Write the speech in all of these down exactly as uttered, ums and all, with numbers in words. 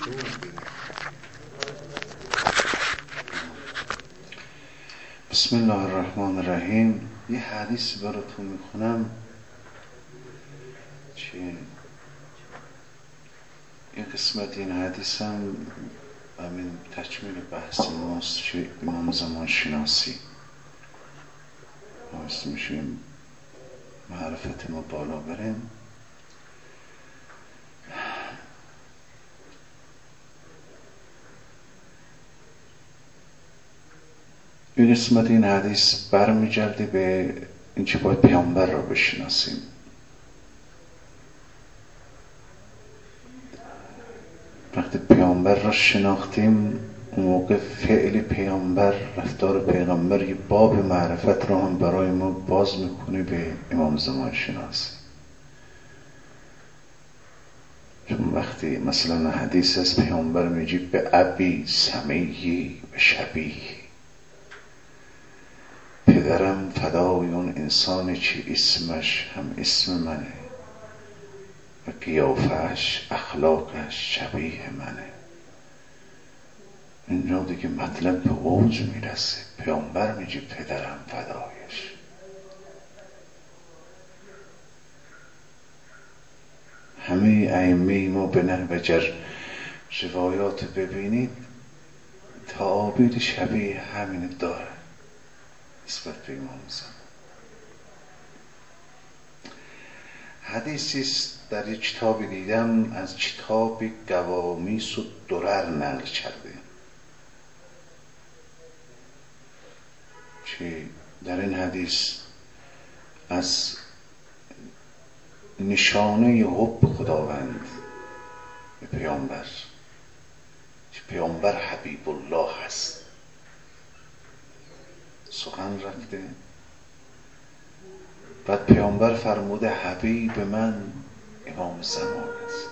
بسم الله الرحمن الرحیم. یه حدیث براتون میخونم که این قسمت این حدیث هم همین تکمیل بحث ماست که امام زمان شناسی باعث میشیم معرفت ما بالا بریم. این قسمت این حدیث برمیگرده به این که باید پیامبر را بشناسیم. وقتی پیامبر را شناختیم اون موقع فعل پیامبر، رفتار پیغمبر یه باب معرفت را هم برای ما باز میکنه به امام زمان شناسی. چون وقتی مثلا حدیث از پیامبر میگه به ابی سمیی و شبیه، پدرم فدای اون انسانی که اسمش هم اسم منه و قیافش اخلاقش شبیه منه، اینجا دیگه مطلب به اوج میرسه. پیامبر میگه پدرم فدایش. همه ائمه ما به نحو جر روایات ببینید تعابیر شبیه همین داره نسبت به امام زمان. حدیثی است در یک کتابی دیدم، از کتاب قوامیس الدرر نقل کرده که در این حدیث از نشانه حب خداوند به پیامبر که پیامبر حبیب الله هست سخن رفته. بعد پیامبر فرموده حبیب من امام زمان است.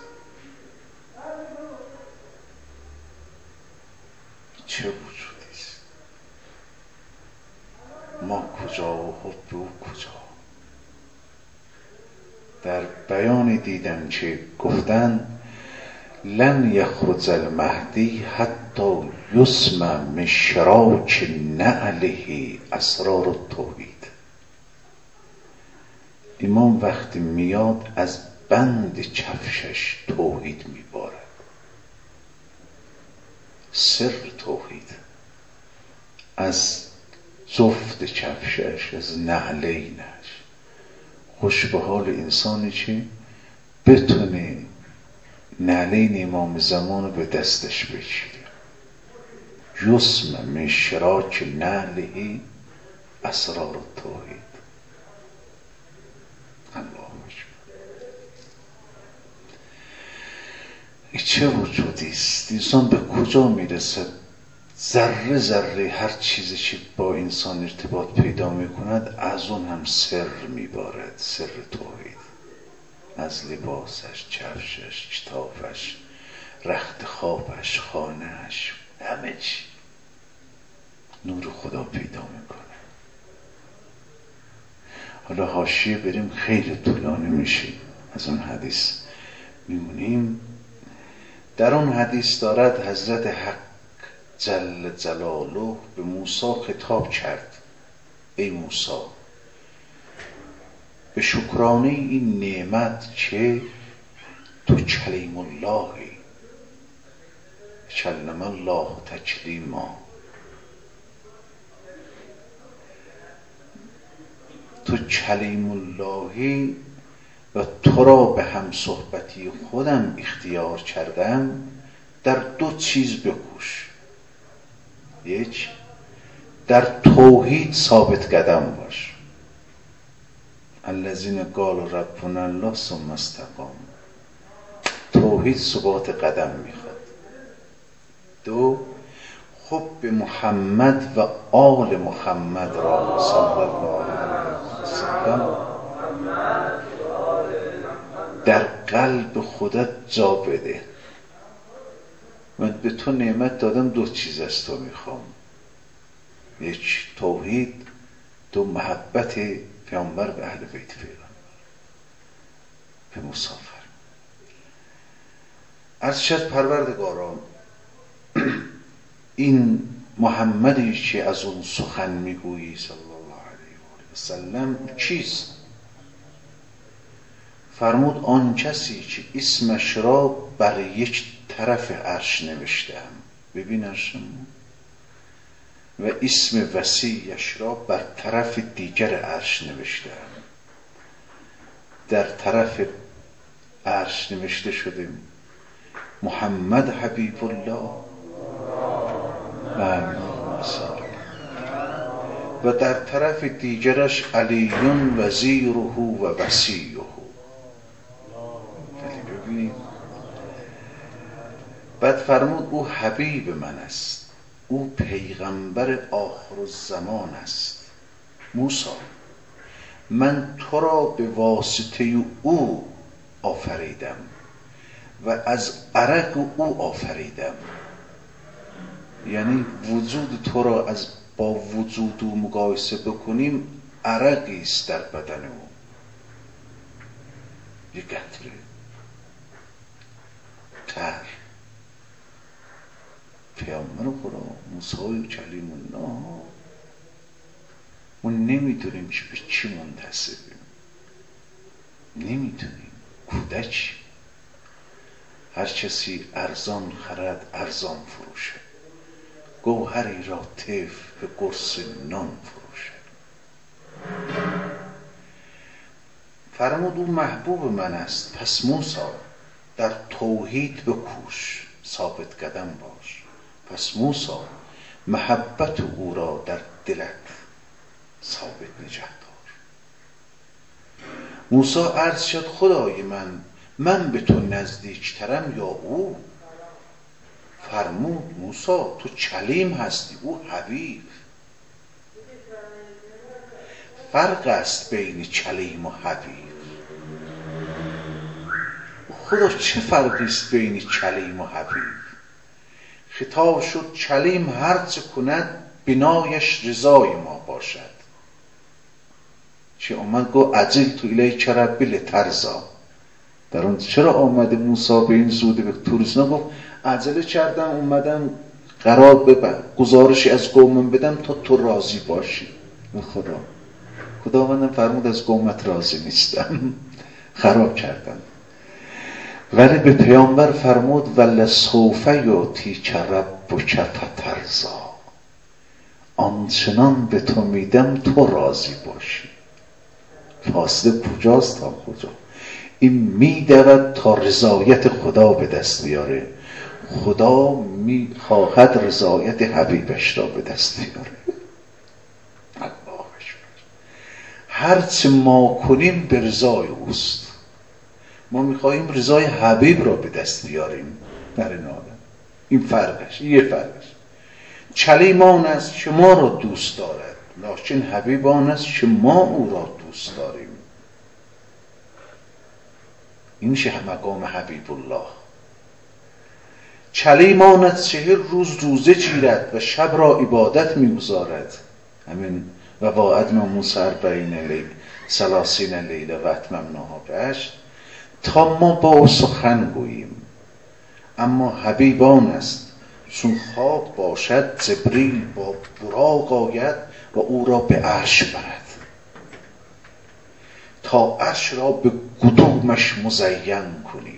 چه وجودی است؟ ما کجا و حب او کجا؟ در بیان دیدم که گفتن لن یخرج المهدی حتی یسمع من شراک نعله اسرار التوحید. امام وقتی میاد از بند کفشش توحید میباره، سر توحید از جفت کفشش، از نعلینش. خوش به حال انسانی که بتونه نعلین امام زمان رو به دستش بگیره. یسمع من شراک نعله اسرار التوحید. این چه وجودی است؟ انسان به کجا میرسد؟ ذره ذره هر چیزی که با انسان ارتباط پیدا میکند از اون هم سر میبارد، سر توحید. از لباسش، کفشش، کتابش، رخت خوابش، خانهش، همه چی نور خدا پیدا میکنه. حالا حاشیه بریم، خیلی طولانی میشه، از اون حدیث میمونیم. در اون حدیث دارد حضرت حق جل جلاله به موسی خطاب کرد: ای موسی، به شکرانه این نعمت که تو کلیم اللهی، کلم الله تکلیما، تو کلیم اللهی و تو را به هم صحبتی خودم اختیار کردم، در دو چیز بکوش. یک، در توحید ثابت قدم باش. الذین قالوا ربنا الله ثم استقاموا. توحید ثبات قدم میخواد. دو، خب به محمد و آل محمد را صلی الله علیه وسلم در قلب خودت جا بده. من به تو نعمت دادم، دو چیز از تو میخوام: یک، توحید; دو، محبت پیامبر به اهل بیت پیغمبر، به مسافر. عرض شد پروردگارا این محمدی که از اون سخن میگویی صلی الله علیه و سلم چیست؟ فرمود آن کسی که اسمش را بر یک طرف عرش نوشتم، ببین عرشم، و اسم وسیعش را بر طرف دیگر عرش نوشتم. در طرف عرش نوشته شده محمد حبیب الله و در طرف دیگرش علیون وزیره و وصیه. ببینید بعد فرمود او حبیب من است، او پیغمبر آخر الزمان است. موسی من تو را به واسطه او آفریدم و از عرق او آفریدم، یعنی وجود تو را از با وجود او مقایسه بکنیم عرقی است در بدن او، یک قطره تر. پیامبر خدا موسی و کلیم الله ما نمیدونیم که به چی منتسبیم، نمیدونیم. کودک هر کسی ارزان خرد ارزان فروشه، گوهری را طفل به قرص نان فروشه. فرمود او محبوب من است، پس موسی در توحید بکوش، ثابت قدم باش. پس موسی محبت او را در دلت ثابت نگه دار. موسی عرض شد خدای من من به تو نزدیکترم یا او؟ فرمود موسی تو کلیم هستی، او حبیب. فرق است بین کلیم و حبیب. خدا چه فرقی است بین کلیم و حبیب؟ خطاب شد کلیم هر چه کند بنایش رضای ما باشد. چه اومد گو عجلت الیک ربی لترضی. در اون چرا آمده موسی به این زوده به توریسنا گفت عجله کردم اومدم قرار ببر گزارشی از قومم بدم تا تو راضی باشی. خدا خداوندم فرمود از قومت راضی نیستم، خراب کردم. ولی به پیامبر فرمود ولسوف یعطیک ربک فترضی، آنچنان به تو میدم تو راضی باشی. فاصله کجاست تا کجا؟ این میدود تا رضایت خدا به دست بیاره. خدا میخواهد رضایت حبیبش را به دست بیاره. هرچه ما کنیم به رضای اوست. ما میخواهیم رضای حبیب را به دست بیاریم در این عالم. این فرقش، یه فرقش. کلیم آن است که ما را دوست دارد، لکن حبیب آن است که ما او را دوست داریم. این میشه مقام حبیب الله. کلیم آن است چهل روز روزه گیرد و شب را عبادت میگذارد. همین و واعدنا موسی اربعین لیل ثلاثین لیله و اتممناها بعشر، تا ما با او سخن گوییم. اما حبیب آن است چون خواب باشد جبریل با براق آید و او را به عرش برد تا عرش را به قدومش مزین کنیم.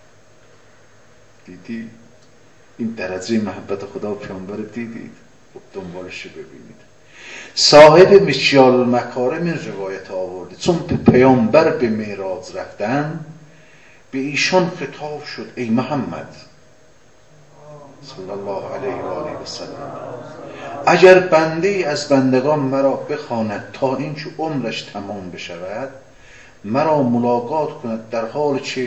دیدی این درجه محبت خدا پیامبر دیدید؟ دنبالش ببینید. صاحب مکیال المکارم این روایت آورده چون پیامبر به معراج رفتن به ایشان خطاب شد ای محمد صلی الله علیه و آله و سلم، اگر بنده ای از بندگان مرا بخواند تا اینکه عمرش تمام بشود مرا ملاقات کند در حالی که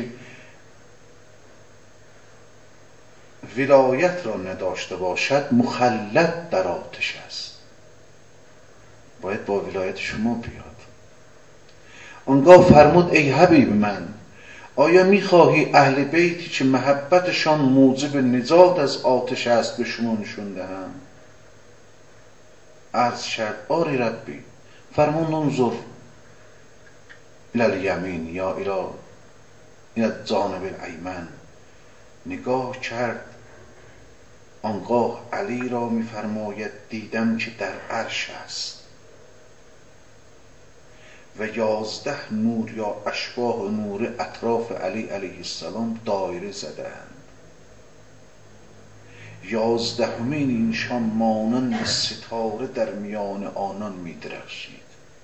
ولایت را نداشته باشد مخلد در آتش است. باید با ولایت شما بیاد. آنگاه فرمود ای حبیب من آیا میخواهی اهل بیتی که محبتشان موجب نجات از آتش است به شما نشون دهم؟ عرض کرد آری ربی. فرمود انظر الی الیمین یا الی الی جانب الایمن نگاه کرد آنگاه علی را می‌فرماید دیدم که در عرش است و یازده نور یا اشباح نور اطراف علی علیه السلام دایره زدند. یازدهمین اینشان مانند ستاره در میان آنان می‌درخشید.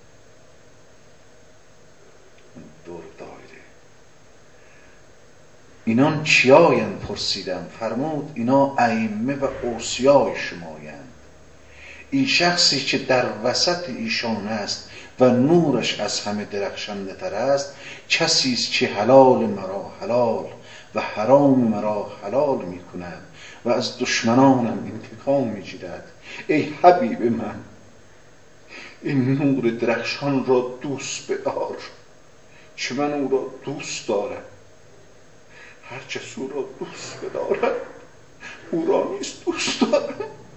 دور دایره اینان چیایند پرسیدم. فرمود اینا ائمه و اوصیای شمایند. این شخصی که در وسط ایشان است و نورش از همه درخشنده تر است کسی است که حلال مرا حلال و حرام مرا حلال می کند و از دشمنانم انتقام می گیرد. ای حبیب من، این نور درخشان را دوست بدار که من او را دوست دارم. هر کس او را دوست بدارد او را نیز دوست دارم.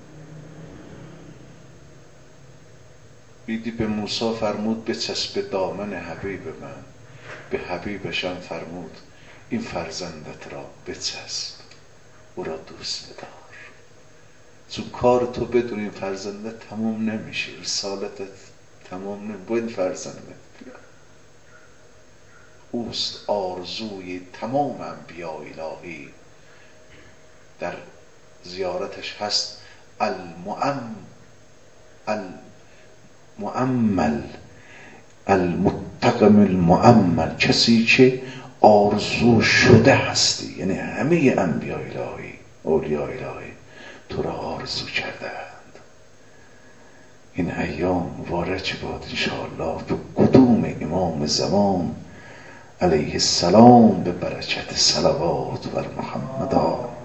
بیدی به موسی فرمود بچسب دامن حبیب من، به حبیبشم فرمود این فرزندت را بچسب، او را دوست بدار. چون کار تو بدون این فرزندت تمام نمیشه، رسالتت تمام نمیشه، باید فرزندت بیاد. اوست آرزوی تمام انبیاء الهی. در زیارتش هست المؤمل المؤمل المتقم المؤمل، کسی که آرزو شده هستی. یعنی همه انبیاء الهی اولیاء الهی تو را آرزو کردند. این ایام وارد باد انشاءالله به قدوم امام زمان علیه السلام به برکت صلوات بر محمد.